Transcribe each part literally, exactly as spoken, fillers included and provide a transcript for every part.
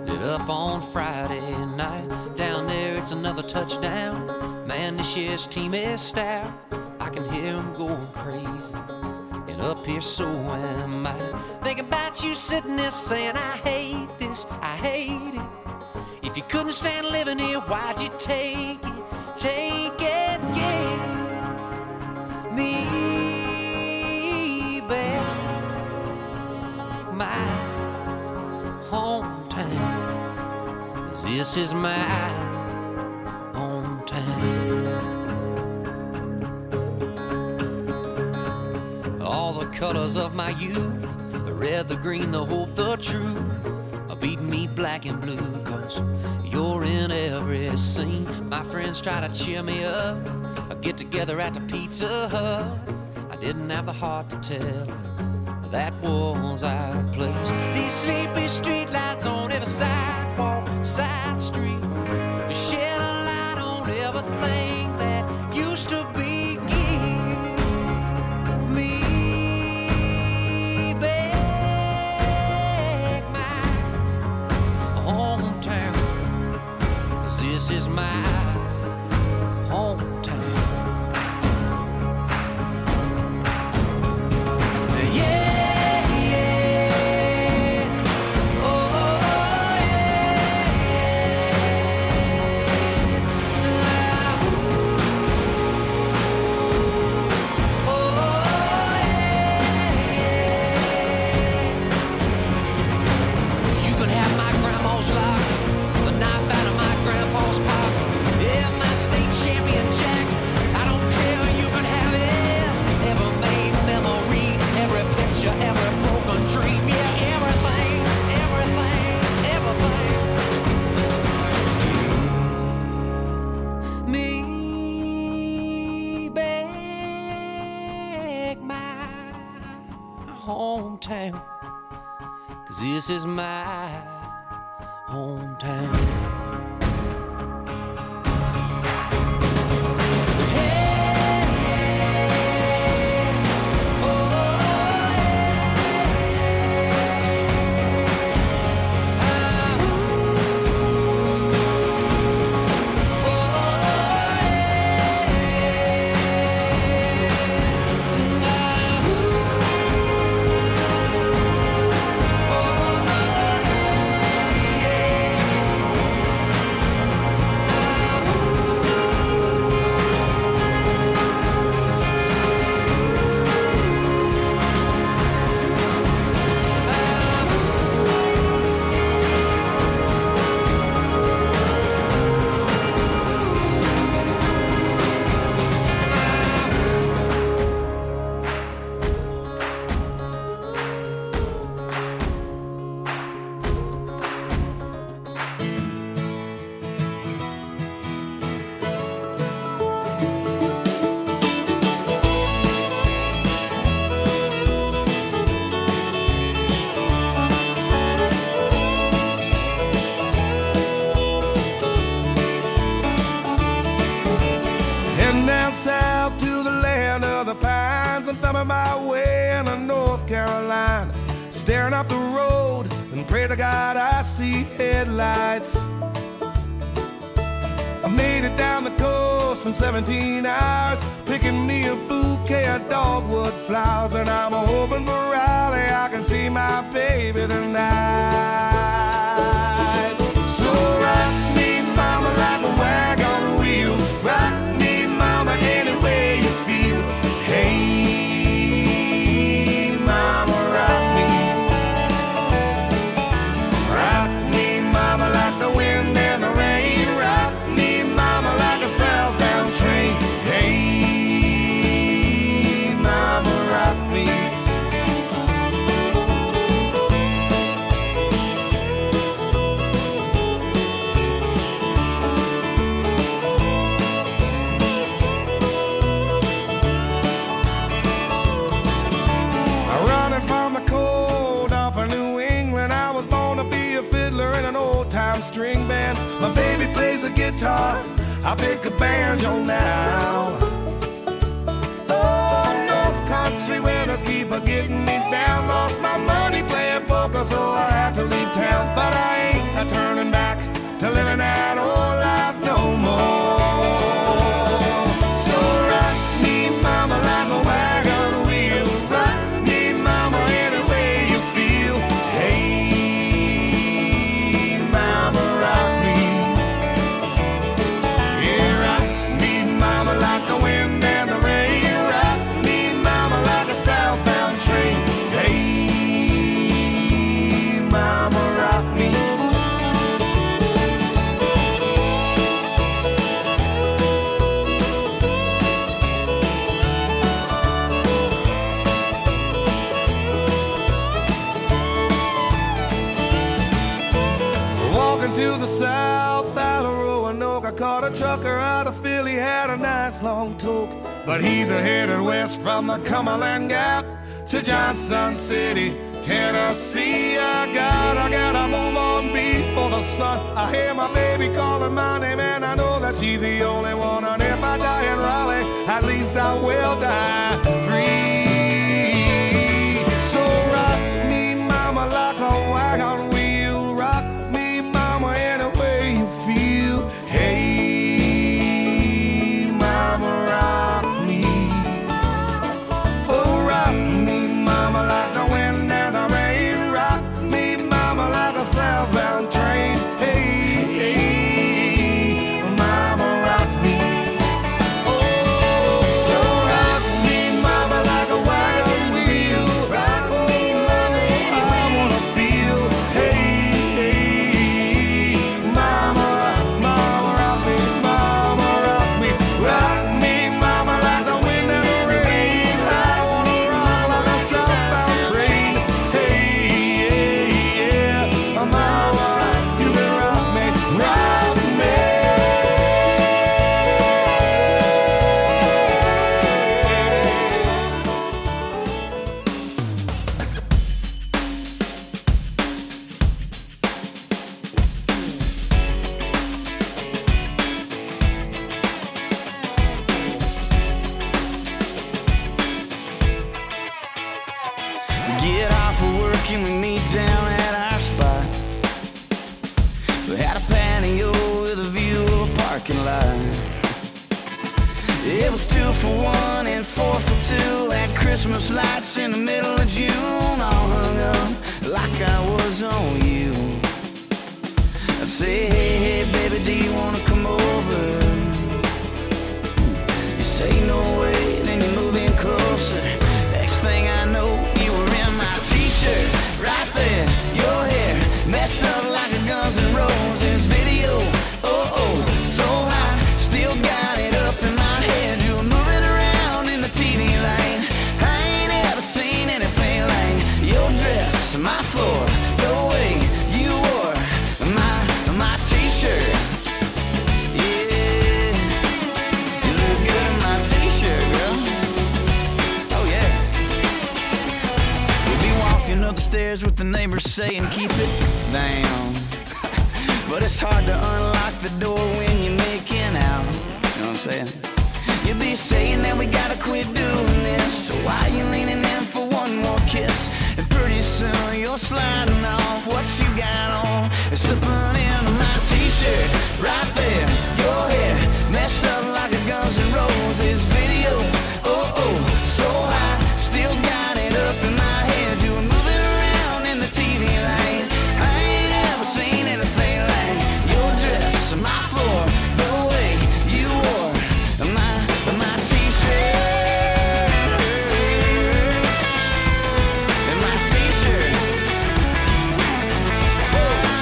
Get up on Friday night. Down there it's another touchdown. Man, this year's team is stout. I can hear them going crazy. And up here so am I. Thinking about you sitting there saying, I hate this, I hate it. If you couldn't stand living here, why'd you take it? Take it, get me back. My hometown, 'cause this is my hometown. All the colors of my youth, the red, the green, the hope, the truth, are beating me black and blue, 'cause you're in every scene. My friends try to cheer me up, I get together at the Pizza Hut. I didn't have the heart to tell that was our place. These sleepy streetlights on every sidewalk, side street, shed a light on everything that used to be. Give me back my hometown, 'cause this is my hometown. Hometown, 'cause this is my hometown. Down south to the land of the pines, I'm thumbing my way into North Carolina, staring up the road and pray to God I see headlights. I made it down the coast in seventeen hours, picking me a bouquet of dogwood flowers, and I'm hoping for Raleigh I can see my baby tonight. So rock me, mama, like a wagon wheel. Rock me, mama, any way you feel. Hey, mama, rock me. Rock me, mama, like the wind and the rain. Rock me, mama, like a southbound train. Hey, mama, rock me. String band, my baby plays the guitar, I pick a banjo now. Oh, North Country winters keep a getting me down. Lost my money playing poker, so I had to leave town, but I ain't a turn driving to the south out of Roanoke. I caught a trucker out of Philly, had a nice long toke. But he's a headed west from the Cumberland Gap to Johnson City, Tennessee. I gotta, gotta move on before the sun. I hear my baby calling my name, and I know that she's the only one. And if I die in Raleigh, at least I will die free. So rock me, mama, like a wagon wheel. Rock me, mama, any way you feel. Hey, mama, rock me. Oh, rock me, mama, like the wind and the rain. Rock me, mama, like a southbound train. Hey, hey, mama, rock me. Oh, so rock me, mama, like a wagon wheel. Rock me, mama, I wanna feel. Hey, hey, mama, mama, rock me, mama, rock me. Rock me, mama, like the wind and the rain. I wanna rock like a southbound train. Hey, yeah, yeah, mama, you can rock me, rock me. Get off of work and we meet down at our spot. We had a patio with a view of a parking lot. It was two for one and four for two. Had Christmas lights in the middle of June, all hung up like I was on you. I say, hey, hey, baby, do you wanna come over? You say no way, then you move in closer. Next thing I know, you were in my t-shirt, right there. Your hair messed up like a Guns N' Roses video. Oh, oh, so hot, still got it up in my head. You were moving around in the T V light. I ain't ever seen anything like your dress, my floor, the way you wore my, my t-shirt. Yeah, you look good in my t-shirt, girl. Oh yeah. We'll be walking up the stairs with the neighbors saying keep it down. But it's hard to unlock the door when you're making out. You know what I'm saying? You'll be saying that we gotta quit doing this. So why you leaning in for one more kiss? And pretty soon you're sliding off what you got on and slipping into my t-shirt. Right there, your hair messed up like a Guns N' Roses video. Oh, oh, so hot, still got it up in my head. You were moving around in the T V light. I ain't ever seen anything like your dress, my floor, the way you wore my, my t-shirt. And my t-shirt. Oh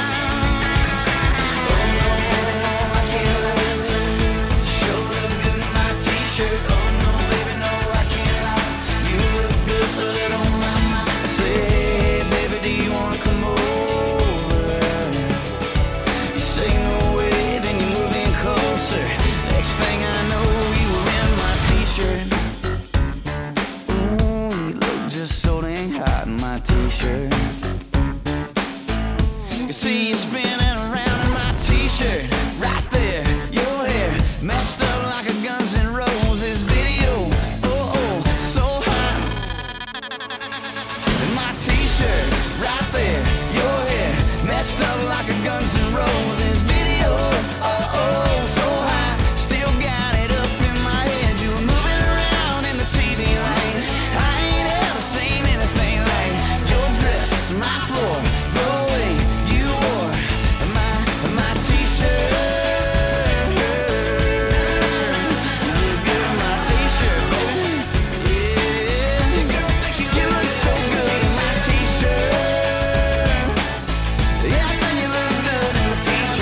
no, I can't lie. Sure look good in my t-shirt. Oh no, baby, no, I can't lie. You look good on my mind. I say, hey, baby, do you wanna come over? You say no way, then you move in closer. Next thing I know, you were in my t-shirt. Ooh, you look just so dang hot in my t-shirt. You see you spinning around in my t-shirt. Right there, your hair messed up like a Guns N' Roses video. Oh, oh, so hot. In my t-shirt, right there, your hair messed up like a Guns N' Roses video. Oh, oh, so hot, still got it up in my head. You were moving around in the T V light. I ain't ever seen anything like your dress, my floor, the way you wore my, my t-shirt. You look good in my t-shirt, baby. Yeah, you look so good in my t-shirt. Yeah, I think you look good in my t-shirt.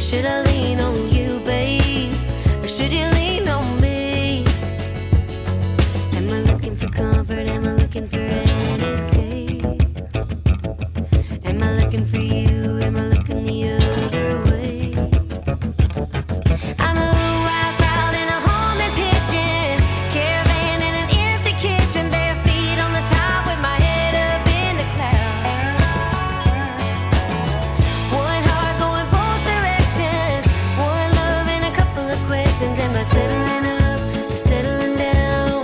should I lean on you, babe? Or should you lean on me? Am I looking for comfort? Am I looking for an escape? Am I looking for you? Am I looking the other way? I'm a wild child in a haunted kitchen, caravan in an empty kitchen, bare feet on the top with my head up in the clouds. One heart going both directions, one love and a couple of questions. Am I settling up or settling down?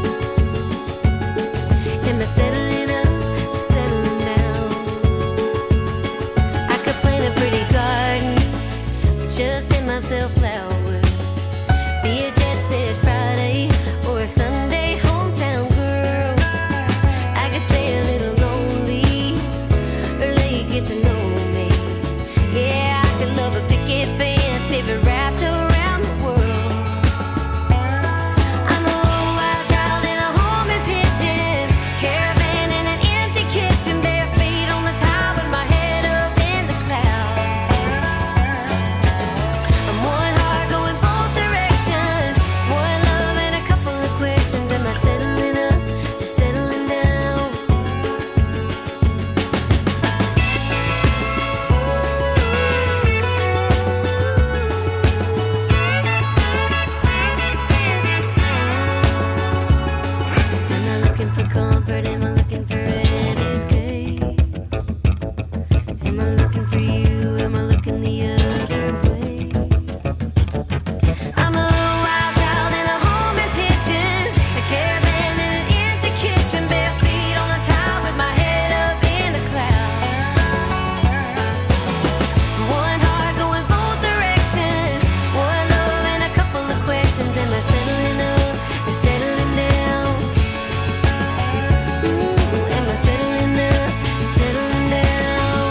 Am I settling up or settling down? I could plant a pretty garden, just send myself flowers, be a jet set Friday or a Sunday hometown girl. I could stay a little lonely or let you get to know me. Yeah, I could love a picket fence if it wrapped around the world. I'm a wild child in a home and pigeon, caravan in an empty kitchen, bare feet on the top with my head up in the clouds. I'm one heart going both directions, one love and a couple of questions. Am I settling up or settling down? Am I looking for comfort? Am I looking for an escape? Am I looking for you? Am I looking the other way? I'm a wild child in a home and pigeon, a caravan in an empty kitchen, bare feet on the top with my head up in the clouds. One heart going both directions, one love and a couple of questions. Am I settling up or settling down? Ooh, am I settling up or settling down?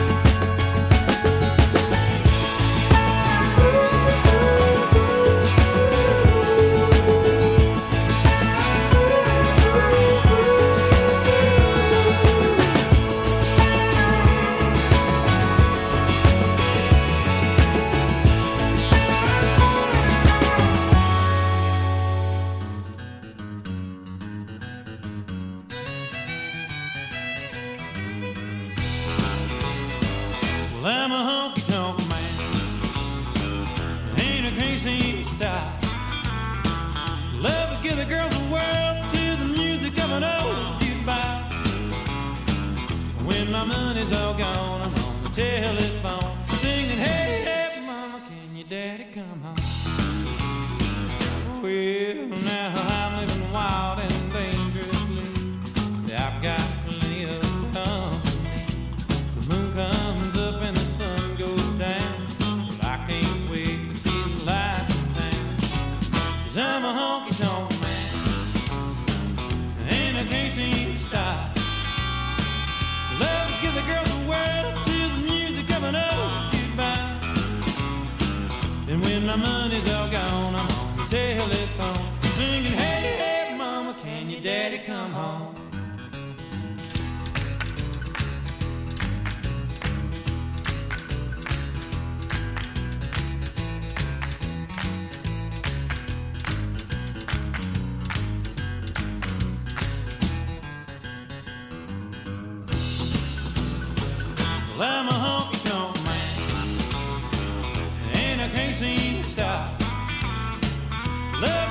Well, I'm a honky-tonk man, ain't a crazy style. Love to give the girls the world to the music of an old jukebox. When my money's all gone, I'm on the telephone singing, hey, hey, mama, can your daddy come home? Well, now I'm living wild and dangerously. I've got plenty of company. The moon comes up and the sun goes down. Well, I can't wait to see the lights in town. 'Cause I'm a honky-tonk man, and I can't seem to stop. Love to give the girls the world to the music of an old jukebox. And when my money's all gone, I'm on the telephone singing, hey, hey, mama, can your daddy come home? Well, I'm a honky-tonk man, and I can't seem to stop. Love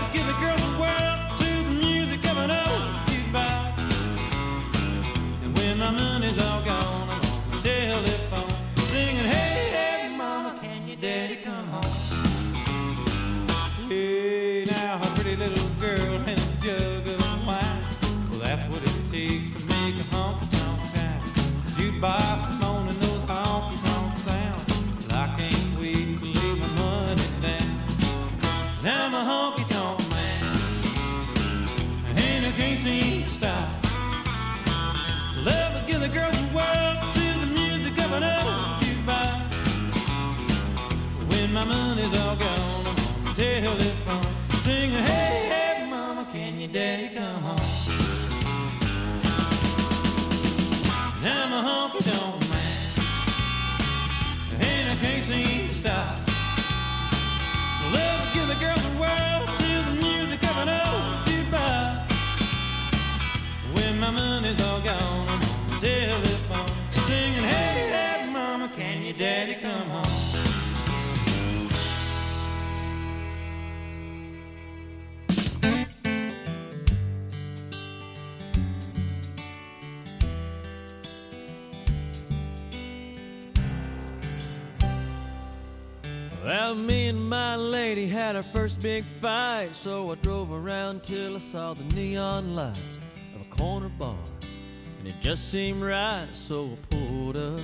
Well, me and my lady had our first big fight, so I drove around till I saw the neon lights of a corner bar, and it just seemed right, so I pulled up.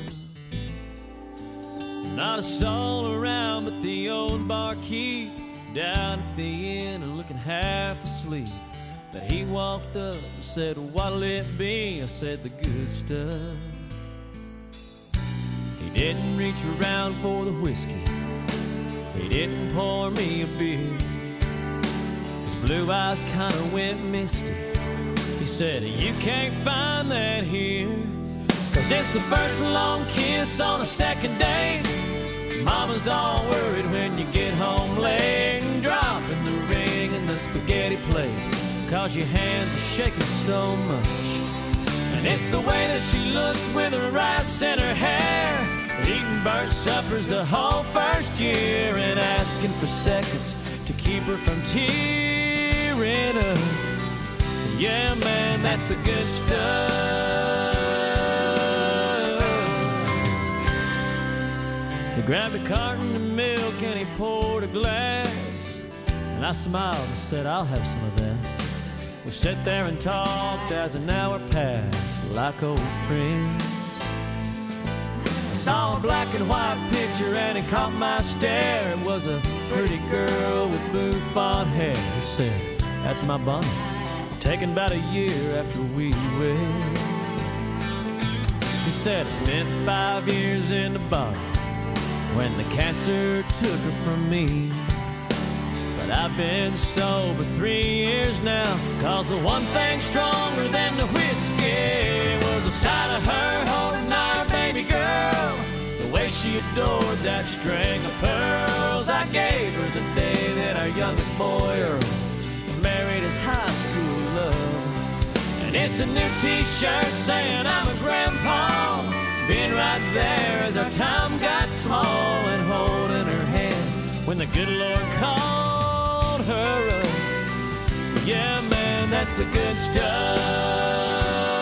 Not a soul around but the old barkeep down at the inn and looking half asleep. But he walked up and said, "What'll it be?" I said, "The good stuff." He didn't reach around for the whiskey, he didn't pour me a beer. His blue eyes kinda went misty. He said, "You can't find that here, 'cause it's the first long kiss on a second date. Mama's all worried when you get home late, and dropping the ring in the spaghetti plate, 'cause your hands are shaking so much. And it's the way that she looks with her rice in her hair, eating burnt suppers the whole first year, and asking for seconds to keep her from tearing up. Yeah, man, that's the good stuff." He grabbed a carton of milk and he poured a glass, and I smiled and said, "I'll have some of that." We sat there and talked as an hour passed like old friends. I saw a black and white picture and it caught my stare. It was a pretty girl with bouffant hair. He said, "That's my Bonnie, taken about a year after we wed." He said, "I spent five years in the bottom when the cancer took her from me. But I've been sober three years now, 'cause the one thing stronger than the whiskey was the sight of her holding our baby girl. The way she adored that string of pearls I gave her the day that our youngest boy Earl married his high school love. And it's a new t-shirt saying I'm a grandpa, being right there as our time got small, and holding her hand when the good Lord called her up. Yeah, man, that's the good stuff.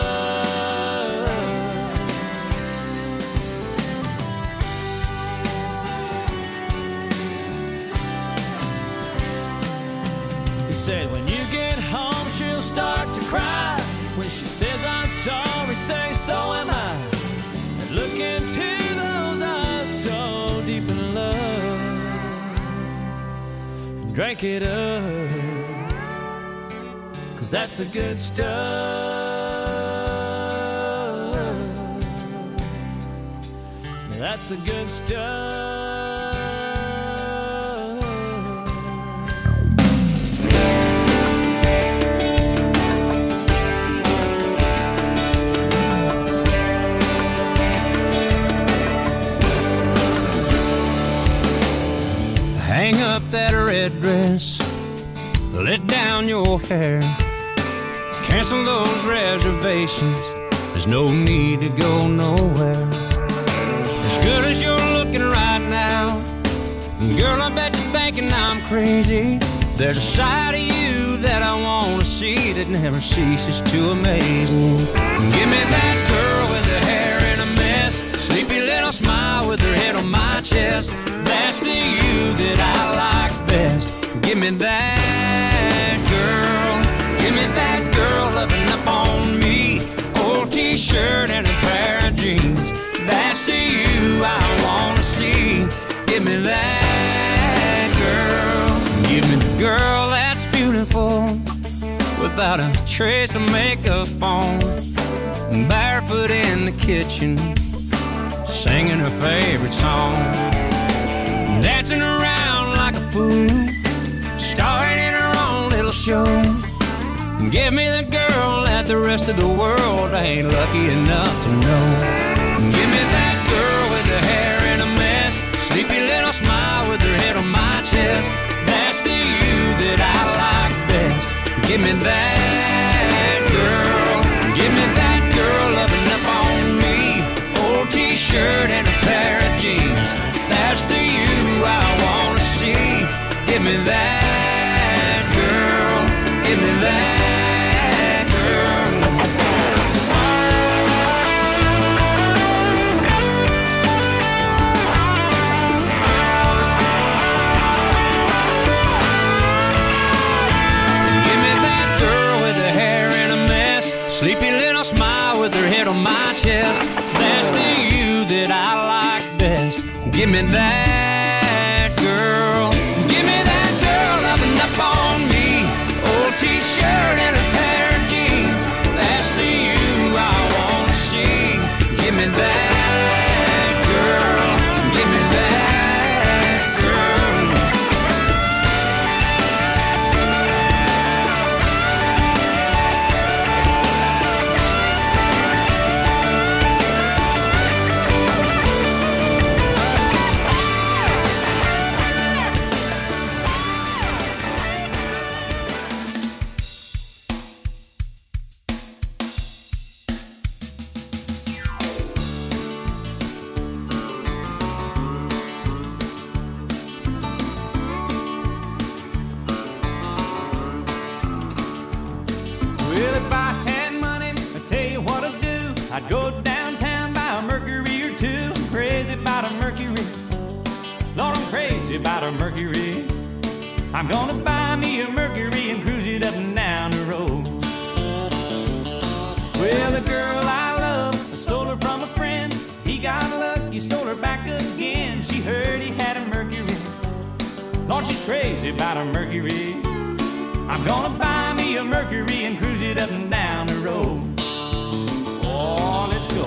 He said, "When you get home, she'll start to cry. When she says I'm sorry, say so am I. Look into those eyes so deep in love, and drink it up, 'cause that's the good stuff. That's the good stuff." Hang up that red dress, let down your hair, cancel those reservations, there's no need to go nowhere. As good as you're looking right now, girl, I bet you're thinking I'm crazy. There's a side of you that I want to see that never ceases to amaze me. Give me that girl with her hair in a mess, sleepy little smile with her head on my chest. That's the you that I like best. Give me that girl, give me that girl loving up on me, old t-shirt and a pair of jeans. That's the you I wanna see. Give me that girl, give me the girl that's beautiful, without a trace of makeup on, barefoot in the kitchen, singing her favorite song, dancing around like a fool, starring in her own little show. Give me the girl that the rest of the world ain't lucky enough to know. Give me that girl with her hair in a mess, sleepy little smile with her head on my chest. That's the you that I like best. Give me that girl, give me that girl loving up on me, old t-shirt and a pair of jeans. That's the you I wanna see. Give me that girl, give me that girl. on my chest. That's the you that I like best. Give me that girl. Give me that girl loving up on me. Old t-shirt and a pair of jeans. That's the you I wanna see. Give me that girl. Give me that girl. Well, if I had money, I'd tell you what I'd do. I'd go downtown, buy a Mercury or two. I'm crazy about a Mercury. Lord, I'm crazy about a Mercury. I'm gonna buy me a Mercury and cruise it up and down the road. Well, the girl I love, I stole her from a friend. He got lucky, stole her back again. She heard he had a Mercury. Lord, she's crazy about a Mercury. I'm gonna buy me a Mercury and cruise it up and down the road. Oh, let's go.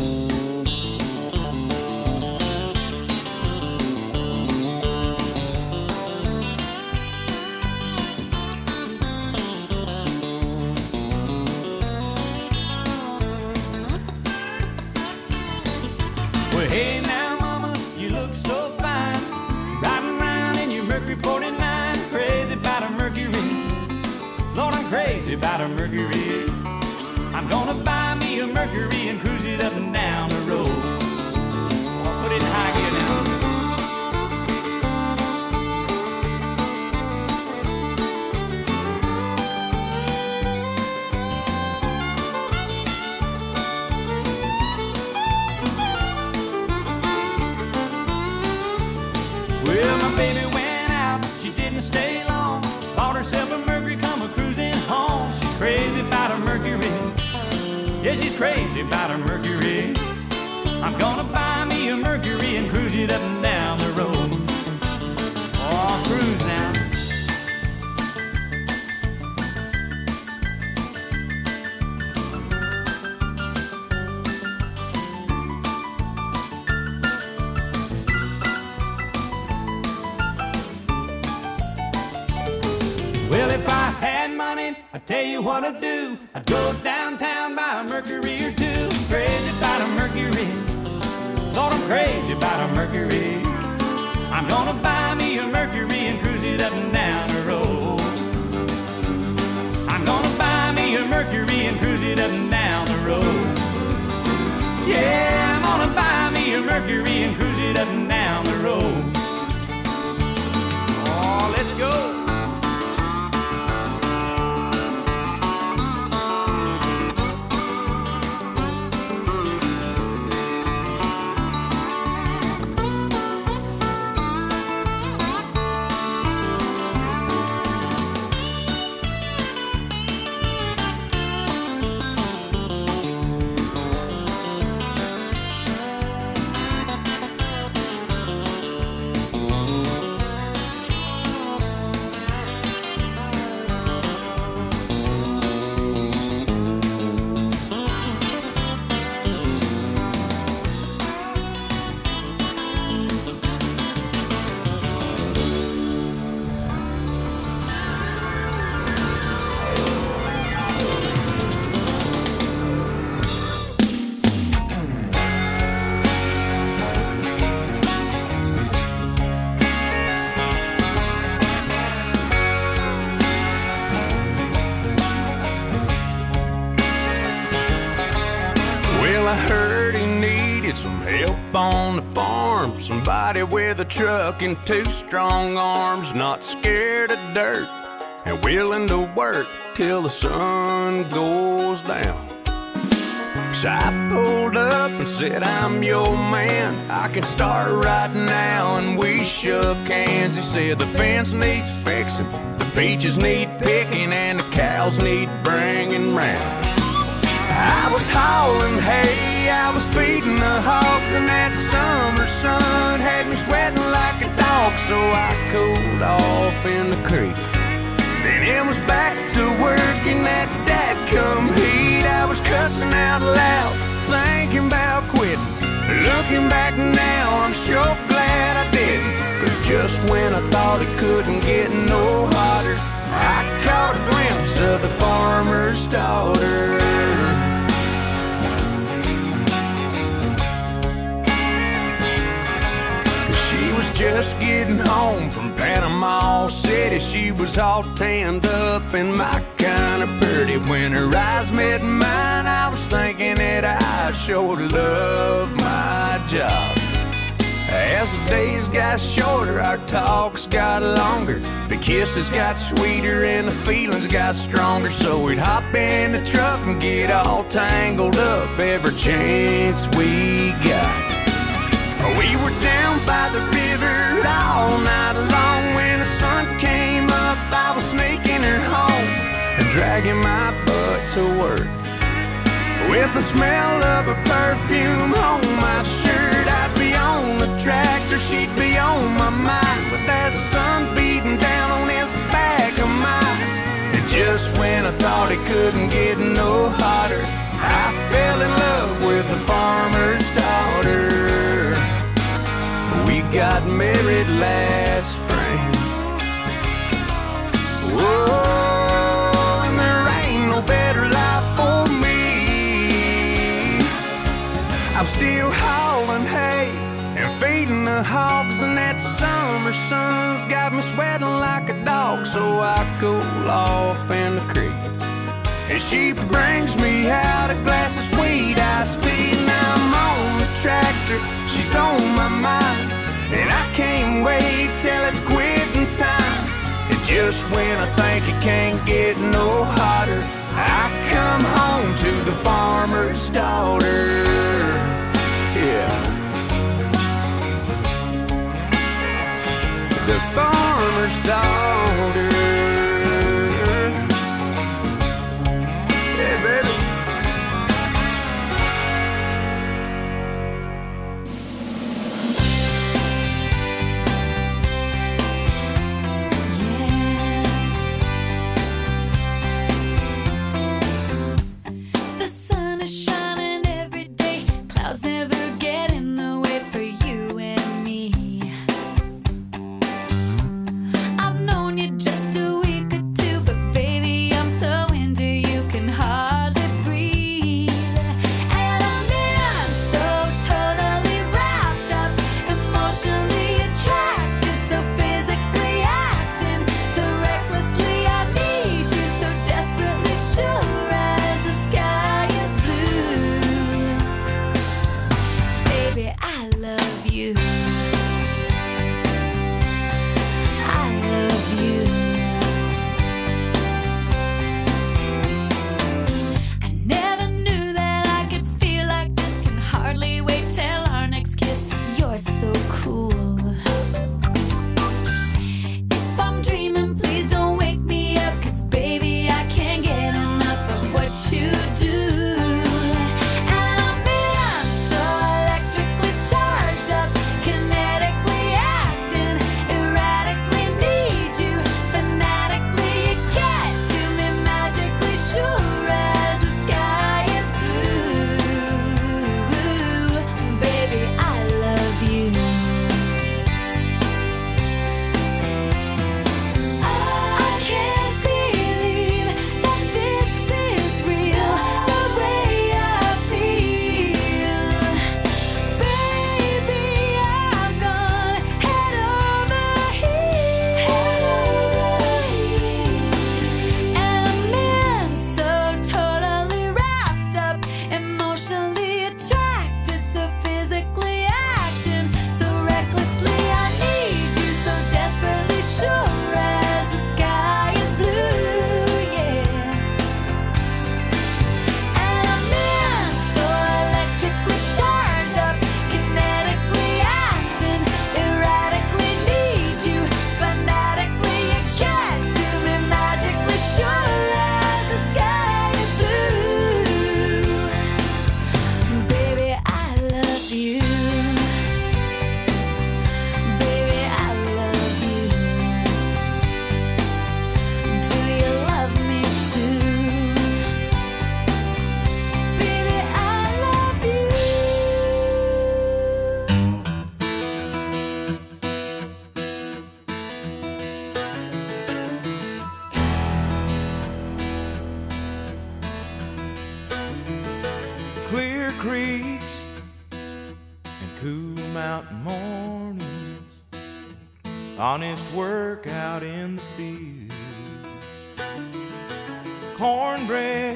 Well, hey now, mama, you look so fine. Riding around in your Mercury forty-nine. Crazy about a Mercury. Lord, I'm crazy about a Mercury. I'm gonna buy me a Mercury and cruise it up and down the road. Oh, put it in high gear now. Well, my baby went out, she didn't stay long. Bought herself a Mercury, come a cruising home. She's crazy about a Mercury. Yeah, she's crazy about a Mercury. I'm gonna buy me a Mercury and cruise it up and down the road. Oh, cruise now. Well, if I had money, I'd tell you what I'd do. I'd go downtown, buy a Mercury or two. Crazy about a Mercury. Lord, I'm crazy about a Mercury. I'm gonna buy me a Mercury and cruise it up and down the road. I'm gonna buy me a Mercury and cruise it up and down the road. Yeah, I'm gonna buy me a Mercury and cruise it up and down the road. Oh, let's go. I heard he needed some help on the farm. Somebody with a truck and two strong arms, not scared of dirt and willing to work till the sun goes down. So I pulled up and said, I'm your man, I can start right now. And we shook hands. He said the fence needs fixing, the peaches need picking, and the cows need bringing round. I was hauling hay, I was feeding the hogs, and that summer sun had me sweating like a dog. So I cooled off in the creek. Then it was back to work in that dadgum heat. I was cussing out loud, thinking about quitting. Looking back now, I'm sure glad I didn't. Cause just when I thought it couldn't get no hotter, I caught a glimpse of the farmer's daughter. She was just getting home from Panama City. She was all tanned up and my kind of pretty. When her eyes met mine, I was thinking that I sure love my job. As the days got shorter, our talks got longer. The kisses got sweeter and the feelings got stronger. So we'd hop in the truck and get all tangled up every chance we got. We were down by the river all night long. When the sun came up, I was sneaking her home and dragging my butt to work. With the smell of her perfume on my shirt, I'd be on the tractor, she'd be on my mind, with that sun beating down on this back of mine. And just when I thought it couldn't get no hotter, I fell in love with the farmer's daughter. We got married last spring. Whoa, and there ain't no better life for me. I'm still hauling hay and feeding the hogs, and that summer sun's got me sweating like a dog. So I cool off in the creek, and she brings me out a glass of sweet iced tea. Now I'm on the tractor, she's on my mind, and I can't wait till it's quitting time. And just when I think it can't get no hotter, I come home to the farmer's daughter. Yeah. The farmer's daughter. Yeah, baby. I've clear creeks and cool mountain mornings, honest work out in the field, cornbread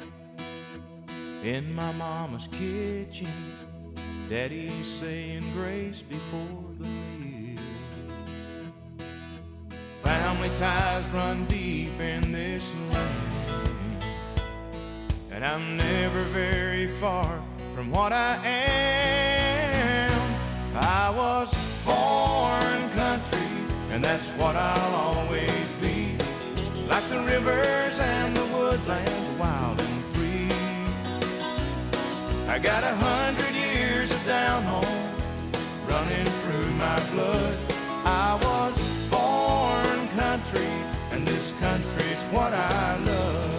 in my mama's kitchen, Daddy saying grace before the meal. Family ties run deep in this land, and I'm never very far from what I am. I was born country, and that's what I'll always be. Like the rivers and the woodlands, wild and free. I got a hundred years of down home running through my blood. I was born country, and this country's what I love.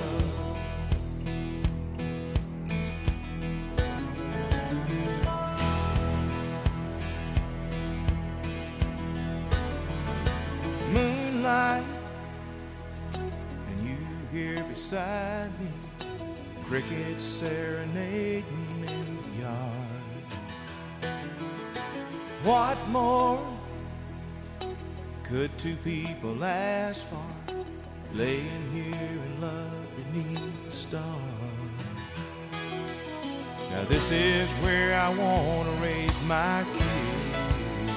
Moonlight, and you here beside me, crickets serenading in the yard. What more could two people ask for, laying here in love beneath the stars? Now this is where I want to raise my kids,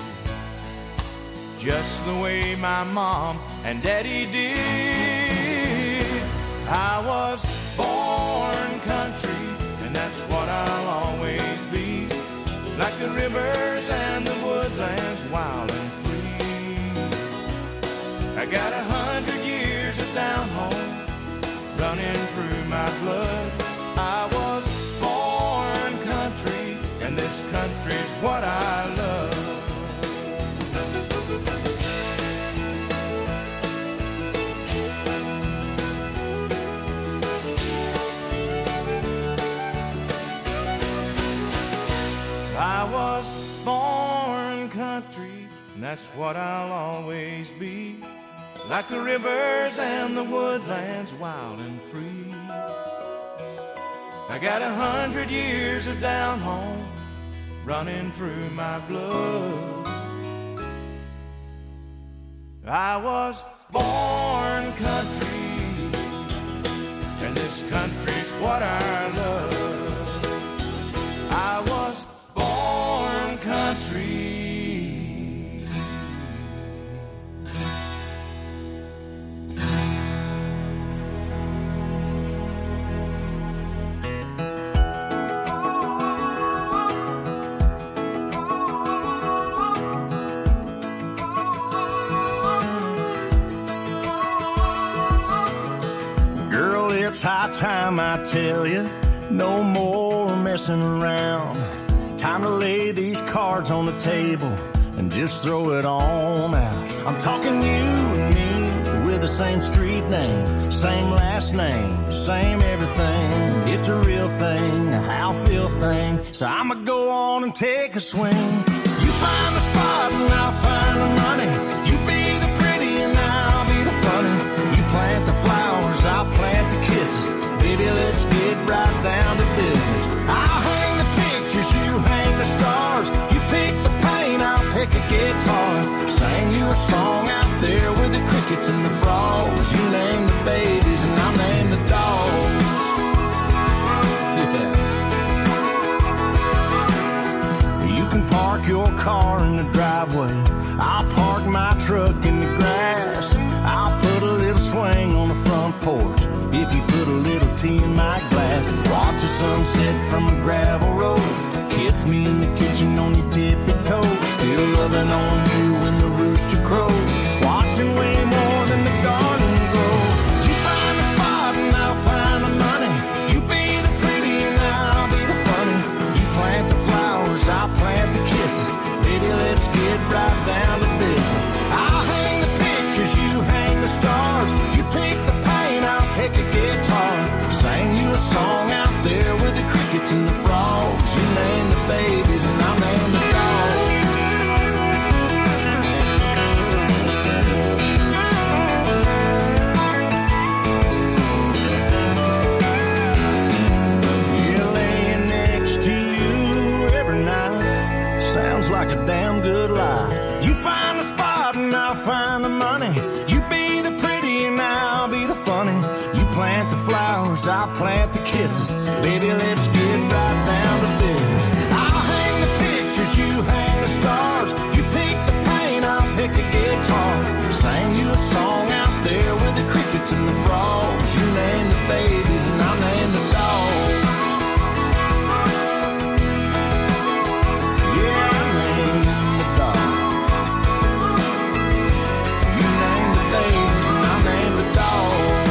just the way my mom and daddy did. I was born country, and that's what I'll always be. Like the rivers and the woodlands, wild and free. I got a hundred years of down home running through my blood. I was born country, and this country's what I love. I was born country, and that's what I'll always be. Like the rivers and the woodlands, wild and free. I got a hundred years of down home running through my blood. I was born country, and this country's what I love. I was born country. Girl, it's high time I tell you, no more messing around. Time to lay these cards on the table and just throw it on out. I'm talking you and me with the same street name, same last name, same everything. It's a real thing, a how feel thing. So I'ma go on and take a swing. You find the spot and I'll find the money. You be the pretty and I'll be the funny. You plant the flowers, I'll plant the kisses. Baby, let's get right down to business. I'll hang the pictures, you hang the stars. You pick the paint, I'll pick a guitar. Sing you a song out there with the crickets and the frogs. You name the babies and I'll name the dogs. Yeah. You can park your car in the driveway. I'll park my truck in the grass. I'll put a little swing on the front porch if you put a little tea in my glass. Watch the sunset from a gravel road. Kiss me in the kitchen on your tippy toes. Still loving on you when the rooster crows. Watching way more than the garden grow. You find the spot and I'll find the money. You be the pretty and I'll be the funny. You plant the flowers, I'll plant the kisses. Baby, let's get right down to business. I'll hang the pictures, you hang the stars. You pick the paint, I'll pick a guitar. Sing you a song out there with the crickets and the frogs. You name the babies and I'll name the dogs. plant the flowers, I'll plant the kisses. Baby, let's get right down to business. I'll hang the pictures, you hang the stars. You pick the paint, I'll pick the guitar. Sing you a song out there with the crickets and the frogs. You name the babies and I'll name the dogs. Yeah, I name the dogs. You name the babies and I'll name the dogs.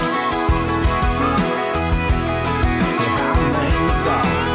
Yeah, I'll name the dogs.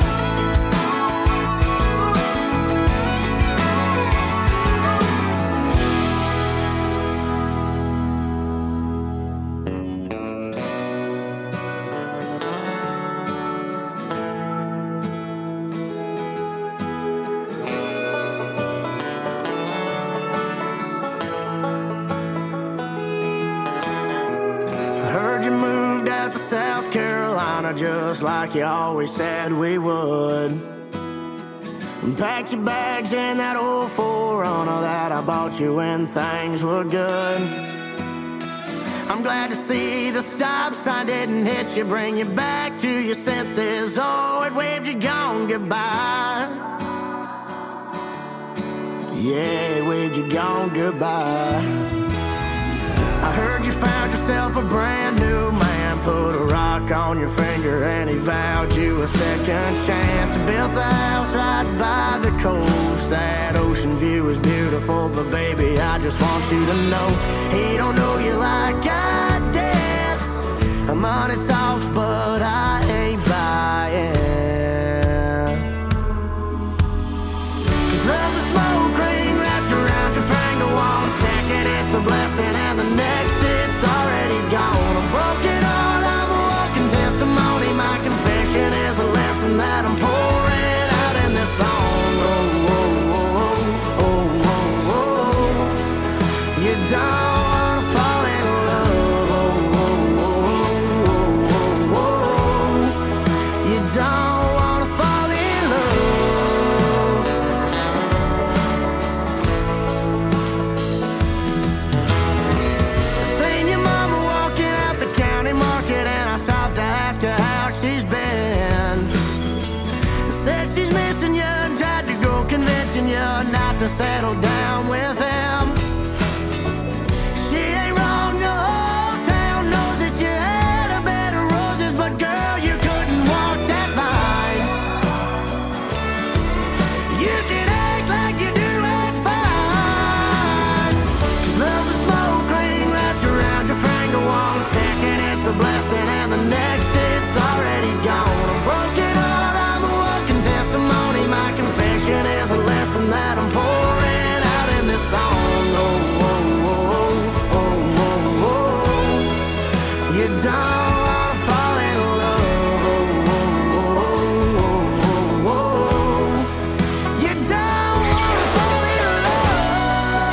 South Carolina, just like you always said we would. And packed your bags in that old four runner that I bought you when things were good. I'm glad to see the stop sign didn't hit you, bring you back to your senses. Oh, it waved you gone goodbye. Yeah, it waved you gone goodbye. I heard you found yourself a brand new man, put a rock on your finger and he vowed you a second chance. He built a house right by the coast. That ocean view is beautiful, but baby, I just want you to know he don't know you like I did. Money talks, but I ain't buying. 'Cause love's a smoke ring wrapped around your finger. One second it's a blessing and the next it's already gone. A broken heart, I'm a walking testimony. My confession is a lesson that I'm pouring out in this song. Oh, oh, oh, oh, oh, oh. You don't wanna fall in love. Oh, oh, oh, oh, oh, oh. You don't wanna fall in love. Seen your mama walking out the county market and I stopped to ask her how she's been. Said she's missing you and tried to go convincing you not to settle down with him. She ain't wrong, the whole town knows that you had a bed of roses, but girl, you couldn't walk that line. You can act like you do it fine. 'Cause love's a smoke ring wrapped around your finger. One second it's a blessing and the next it's already gone. A broken heart, I'm a walking testimony. My confession is a lesson that I'm pouring out in this song. Oh, oh, oh, oh, oh, oh. You don't wanna fall in love. Oh, oh, oh, oh, oh. You don't wanna fall in love.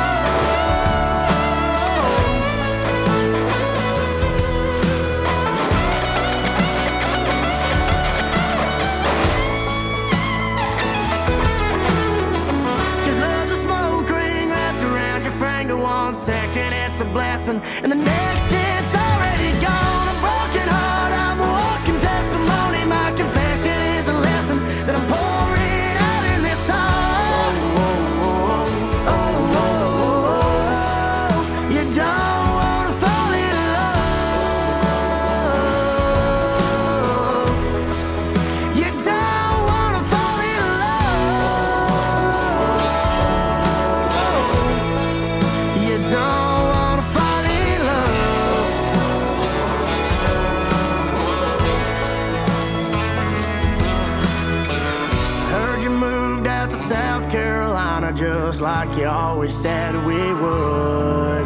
'Cause love's a smoke ring wrapped around your finger. One second it's a blessing and the next it's already gone. A broken heart, I'm a walking testimony. My confession is a lesson that I'm pouring out in this song. Oh, oh, oh, oh, oh. You don't wanna fall in love. You don't wanna fall in love. You don't wanna fall in love. Heard you moved out to South Carolina just like you always said we would.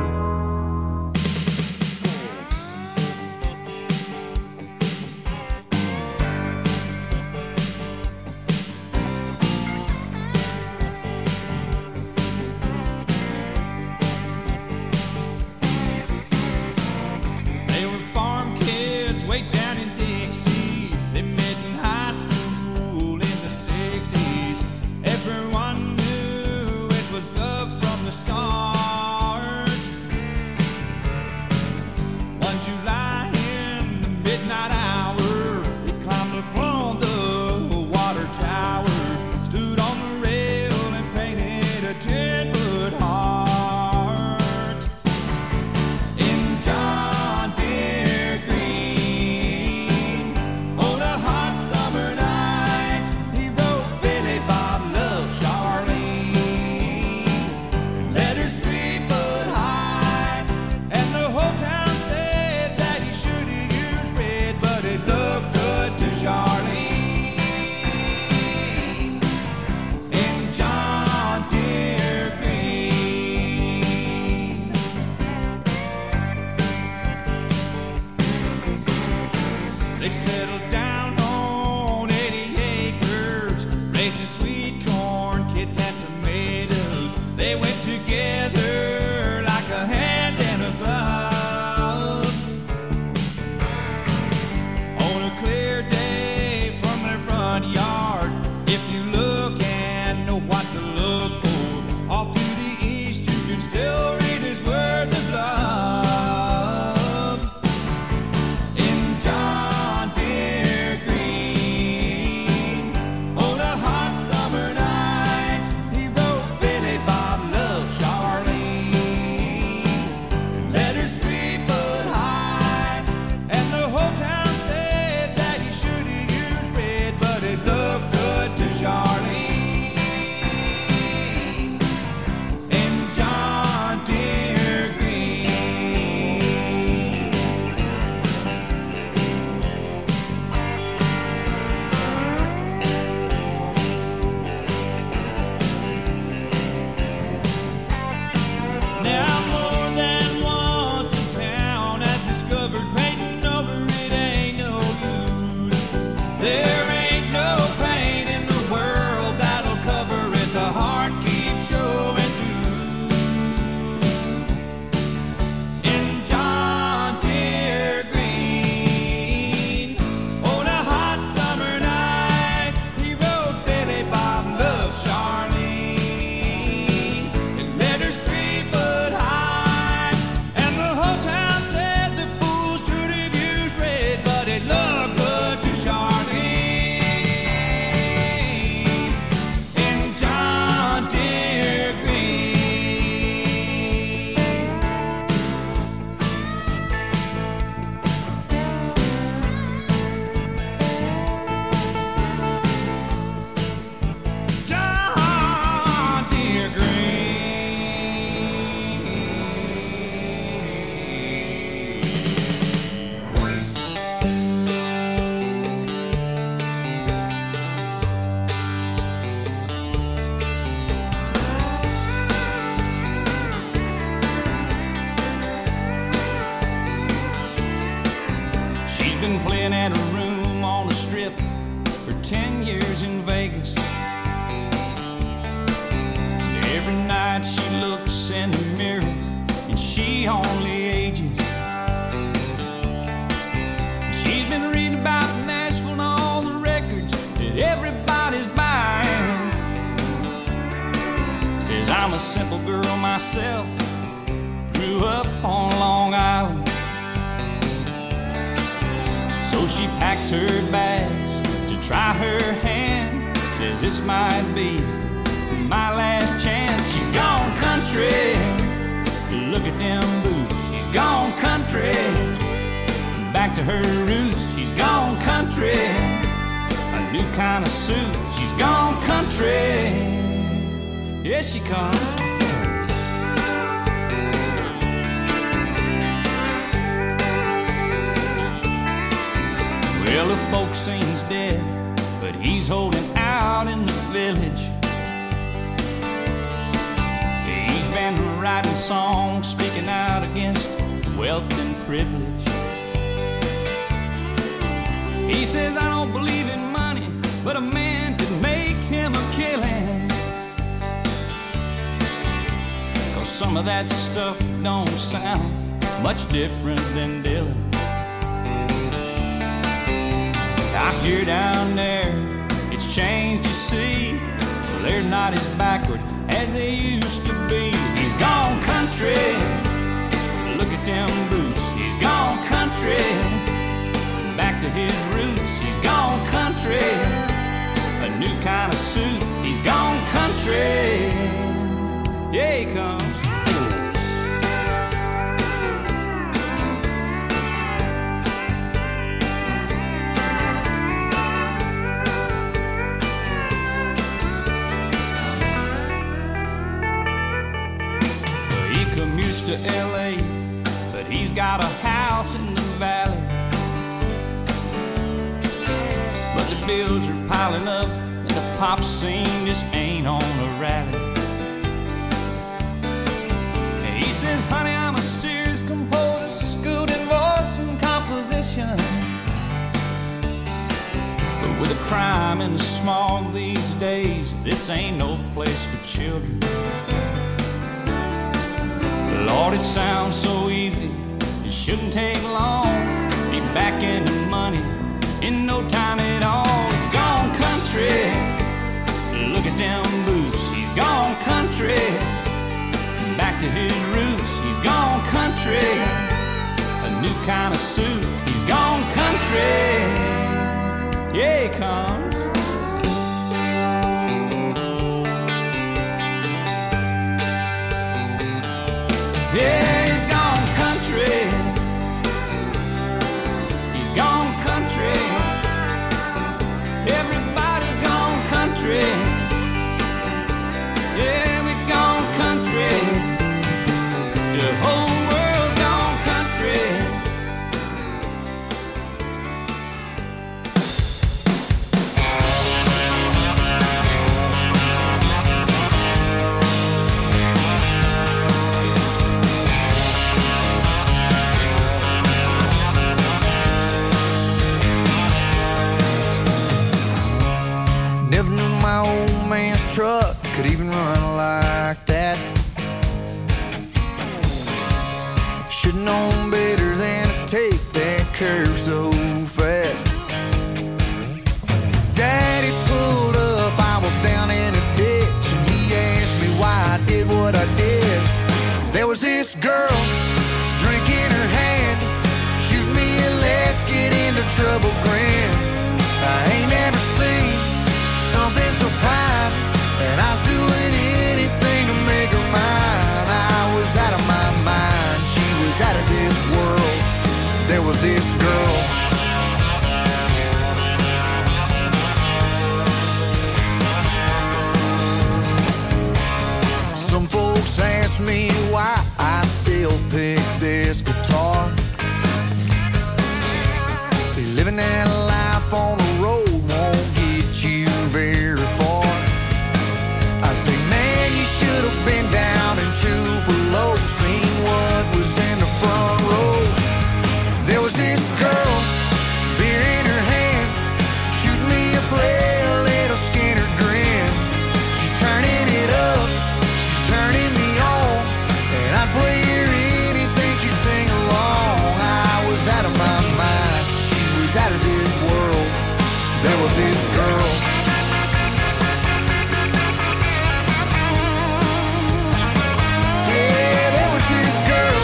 They were farm kids way down in Dixie. They met in high school in the sixties. Everyone knew it was love from the start. They settled down on eighty acres, raising sweet corn, kids had tomatoes. They went together like a hand and a glove. On a clear day from their front yard, if you look and know what to look for, off to the east you can still read his words of love. In John Deere Green, on a hot summer night, he wrote Billy Bob loves Charlene, and letters three foot high, and the whole town said that he should have used red, but it looked good to Charlene. In John Deere Green. Now more than once in town has discovered painting over it ain't no use. There ain't no pain in the world that'll cover it. The heart keeps showing through. In John Deere Green, on a hot summer night, he wrote Billy Bob loves Charlene, and letters three foot high, and the whole town said the fool should have used red, but it looked good to Charlene. In John Deere Green. John Deere She's been playing at a room on the strip for ten years in Vegas. And every night she looks in the mirror and she only ages. She's been reading about Nashville and all the records that everybody's buying. Says I'm a simple girl myself, grew up on Long Island. So she packs her bags to try her hand. Says this might be my last chance. She's gone country, look at them boots. She's gone country, back to her roots. She's gone country, a new kind of suit. She's gone country, here she comes. Well, the folk sings dead, but he's holding out in the village. He's been writing songs, speaking out against wealth and privilege. He says, I don't believe in money, but a man could make him a killing. 'Cause some of that stuff don't sound much different than Dylan. Out here down there, it's changed, you see. Well, they're not as backward as they used to be. He's gone country, look at them boots. He's gone country, back to his roots. He's gone country, a new kind of suit. He's gone country, yeah, he comes. To L A, but he's got a house in the valley. But the bills are piling up and the pop scene just ain't on a rally. And he says, honey, I'm a serious composer, schooled in voice and composition. crime and the smog these days. This ain't no place for children. Lord, it sounds so easy, it shouldn't take long. Be back into money in no time at all. He's gone country, look at them boots. He's gone country, back to his roots. He's gone country, a new kind of suit. He's gone country, yeah, he comes. Yeah, he's gone country. He's gone country. Everybody's gone country. Yeah, we've gone country. The whole world's gone country. Never knew my old man's truck could even run like that. Should've known better than to take that curve so fast. Daddy pulled up, I was down in a ditch, and he asked me why I did what I did. There was this girl, drink in her hand, shoot me a let's get into trouble grin. I ain't never seen something so fine, and I was doing anything to make her mine. I was out of my mind, she was out of this world. There was this girl. Some folks ask me why I still pick this guitar. See, living that life on the road won't get you very far. I say, man, you should have been down in Tupelo, seen what was in the front row. There was this girl, beer in her hand, shooting me a play, a little Skinner grin. She's turning it up, she's turning me on, and I'd play her anything she'd sing along. I was out of my mind, she was out of this world. There was this girl. Yeah, there was this girl.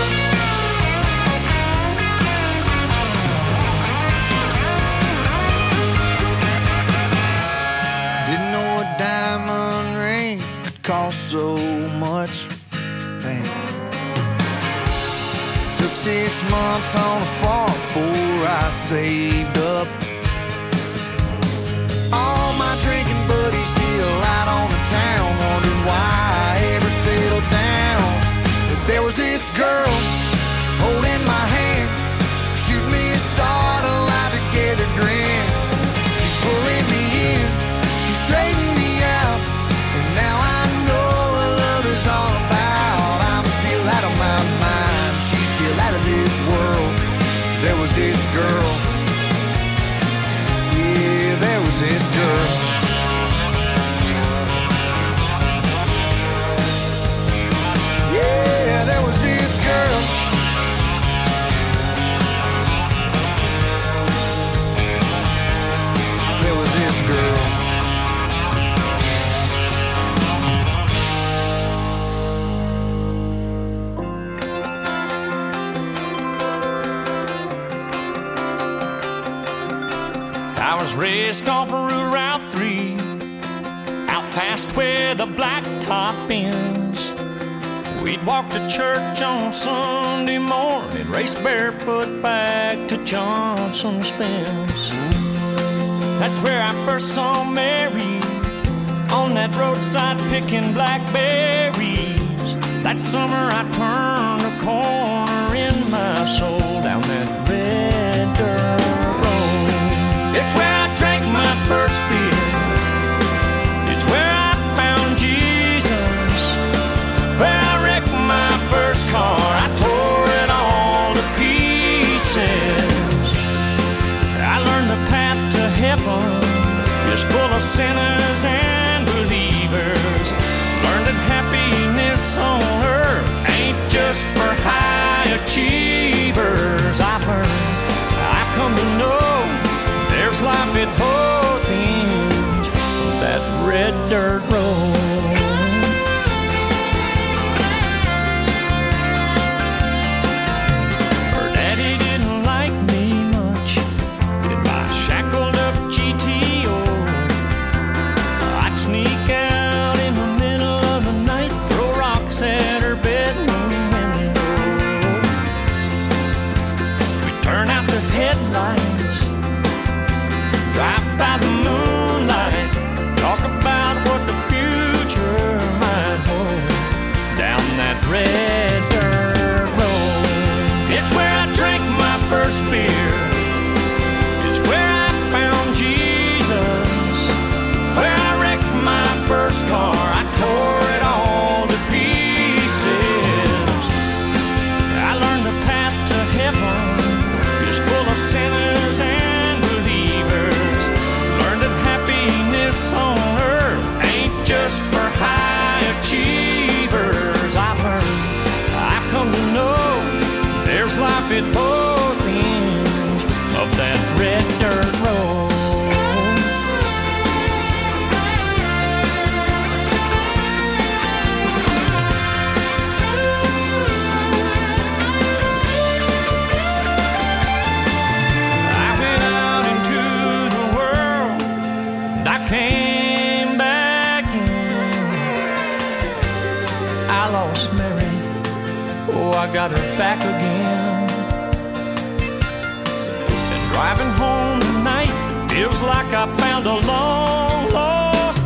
Didn't know a diamond ring could cost so much. Damn. Took six months on a farm before I saved up. All my drinking buddies still out on the town, wondering why I ever settled down. But there was this girl holding my hand, shoot me a start, a life together grin. She's pulling me in, she's straightening me out, and now I know what love is all about. I'm still out of my mind, she's still out of this world. There was this girl. Yeah, there was this girl. Yeah, there was this girl. There was this girl. I was raised off of Route three, out past where the blacktop ends. We'd walk to church on Sunday morning, race barefoot back to Johnson's fence. That's where I first saw Mary, on that roadside picking blackberries. That summer I turned a corner in my soul down that red dirt road. It's where I drank my first beer. It's where I found Jesus. Where I wrecked my first car. I tore it all to pieces. I learned the path to heaven is full of sinners and believers. Learn that happiness on earth ain't just for high achievers. I've learned, I've come to know there's life at both ends of that red dirt road. Her daddy didn't like me much in my shackled up G T O. I'd sneak out in the middle of the night, throw rocks at her bedroom window. We'd turn out the headlights, drive by the moonlight, talk about what the future might hold down that red dirt road. It's where I drank my first beer. It's where I found Jesus. Where I wrecked my first car. I tore it all to pieces. I learned the path to heaven is full of sinners and believers. Learned that happiness on earth ain't just for high achievers. I've learned, I've come to know there's life at both ends of that red dirt road. I went out into the world and I came back in. I lost Mary, oh, I got her back again. And driving home tonight feels like I found a long lost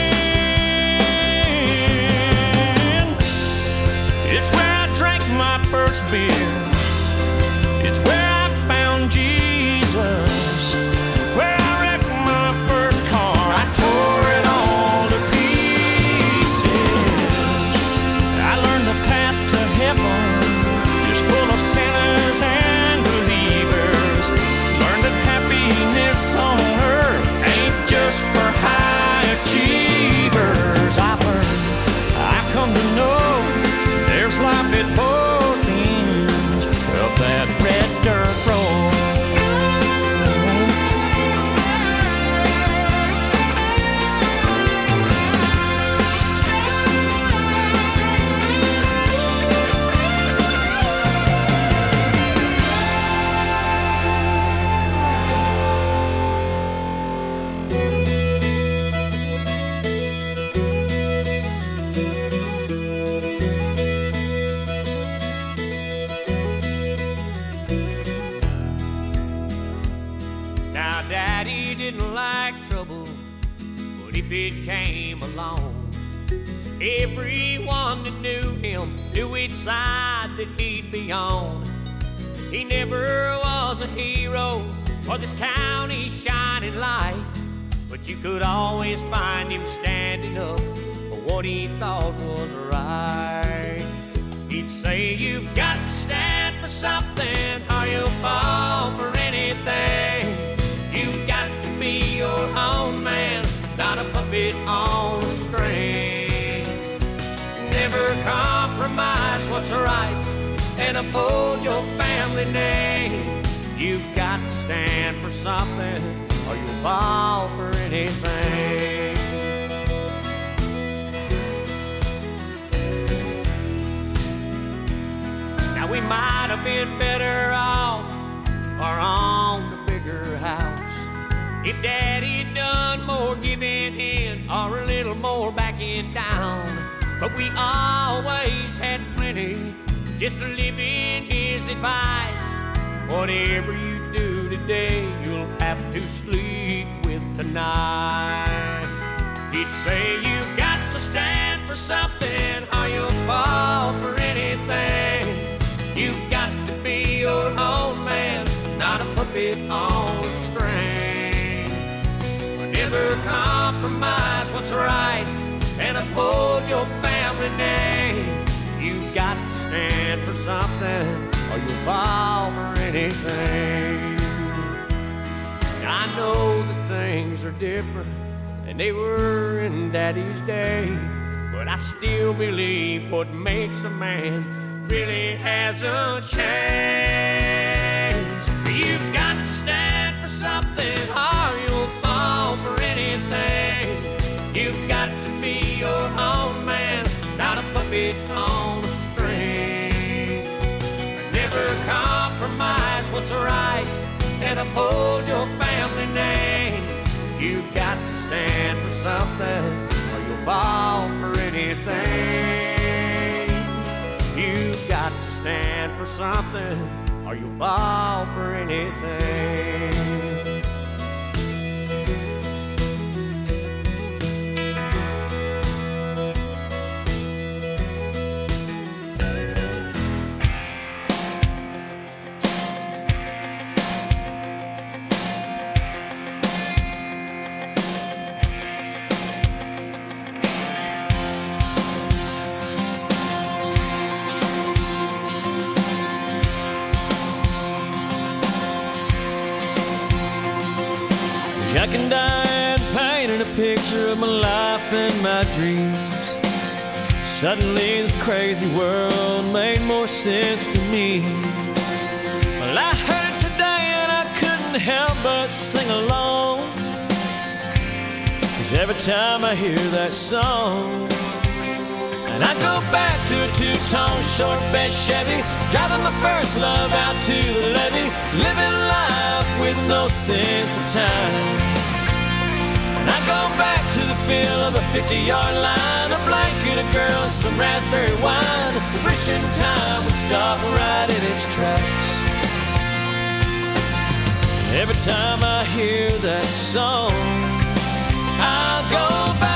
friend. It's where I drank my first beer. It's where I found Jesus. Where I wrecked my first car. I tore it all to pieces. I learned the path to heaven is full of sinners and believers. Learned that happiness on earth ain't just for high achievers. I've learned, I've come to know there's life at both ends of that red dirt road. Now, Daddy didn't like trouble, but if it came along, everyone that knew him knew which side that he'd be on. He never was a hero or this county's shining light, but you could always find him standing up for what he thought was right. He'd say, you've got to stand for something or you'll fall for anything. You've got to be your own man, not a puppet on a string. Never compromise what's right and uphold your family name. You've got to stand for something or you'll fall for anything. Now we might have been better off or on the bigger house if Daddy'd done more giving in or a little more backing down. But we always had plenty just to live in his advice. Whatever you do today, you'll have to sleep with tonight. He'd say, you've got to stand for something or you'll fall for anything. You've got to be your own man, not a puppet on a string. Never compromise what's right and uphold your family name. You've got to stand for something or you'll fall for anything. I know that things things are different than they were in Daddy's day. But I still believe what makes a man really hasn't changed. You've got to stand for something or you'll fall for anything. You've got to be your own man, not a puppet on a string. Never compromise what's right and uphold your family name. You've got to stand for something or you'll fall for anything. You've got to stand for something or you'll fall for anything. Jack and Diane painted a picture of my life and my dreams. Suddenly this crazy world made more sense to me. Well, I heard it today and I couldn't help but sing along, 'cause every time I hear that song, and I go back to a two-tone short bed Chevy, driving my first love out to the levee, living life with no sense of time. And I go back to the feel of a fifty-yard line, a blanket of girls, some raspberry wine, wishing time would stop right in its tracks. Every time I hear that song, I'll go back.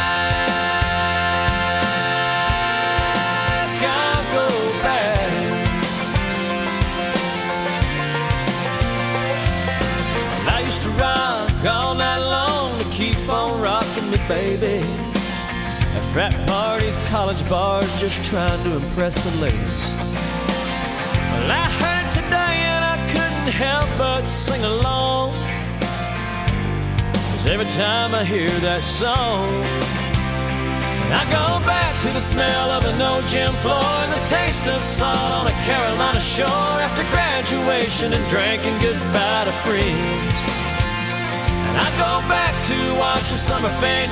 All night long to keep on rocking me, baby. At frat parties, college bars, just trying to impress the ladies. Well, I heard it today and I couldn't help but sing along, 'cause every time I hear that song, and I go back to the smell of an old gym floor and the taste of salt on a Carolina shore after graduation and drinking goodbye to friends. I go back to watching summer fade